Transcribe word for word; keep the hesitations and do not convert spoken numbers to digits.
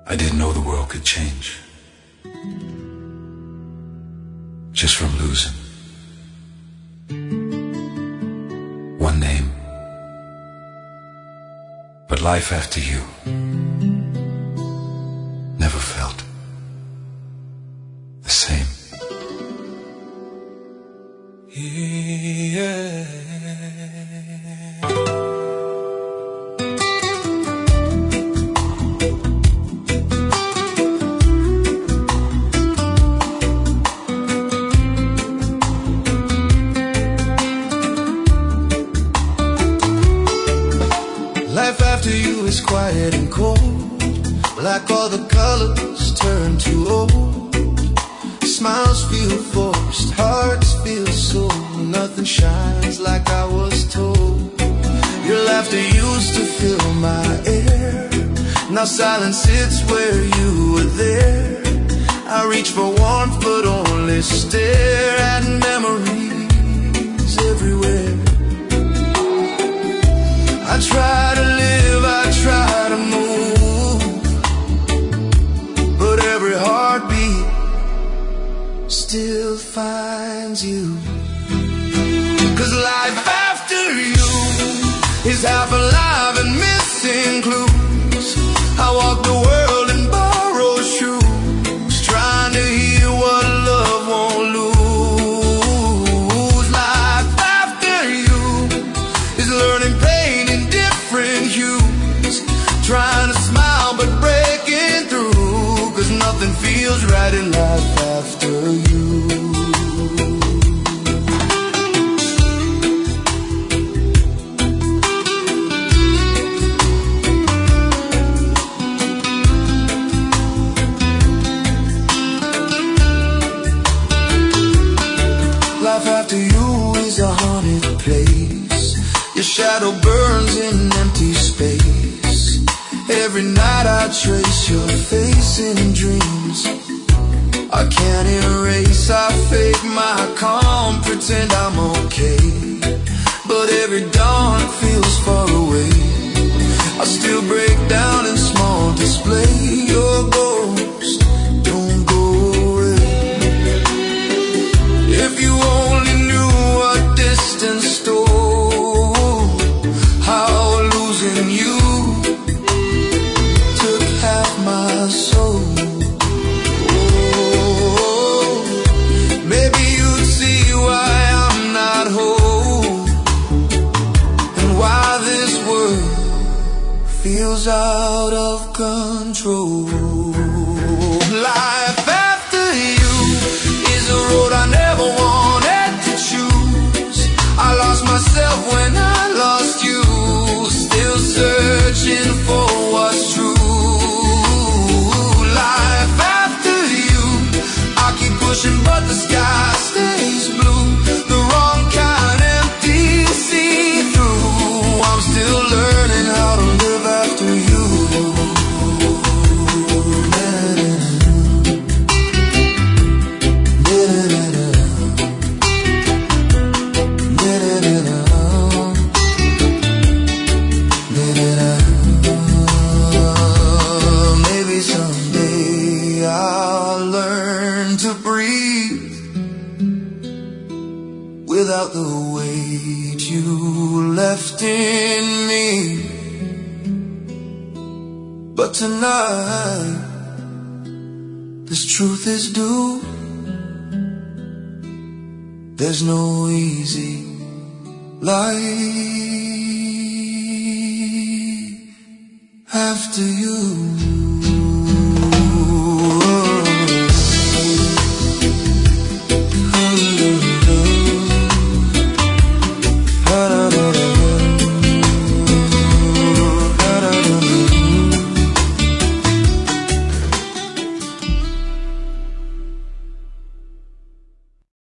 I didn't know the world could change just from losing one name. But life after you never felt the same. Yeah. Life after you is quiet and cold, like all the colors turn to old. Smiles feel forced, hearts feel sore. Nothing shines like I was told. Your laughter used to fill my air. Now silence sits where you were there. I reach for warmth but only stare at memories everywhere. I try to live, I try to move, but every heartbeat still finds you. 'Cause life after you is half alive and missing clues. I walk the world in borrowed shoes, trying to hear what love won't lose. Life after you is learning pain in different hues, trying to smile but breaking through, 'cause nothing feels right in life after you. Life after you is a haunted place. Your shadow burns in empty space. Every night I trace your face in dreams. I can't erase, I fake my calm, pretend I'm okay, but every dawn feels far away. I still break down in small display. Your ghost don't go away. If you only knew what distance stole, how losing you took half my soul. Oh, maybe you'd see why I'm not whole, and why this world feels out of control. Life after you is a road I never wanted to choose. I lost myself when I lost you, still searching for what's true. Life after you, I keep pushing but the sky stays blue. The wrong kind, empty, see-through. I'm still learning how to live after you. Maybe someday I'll learn to breathe without the weight you left in me. But tonight, this truth is due. There's no easy life after you.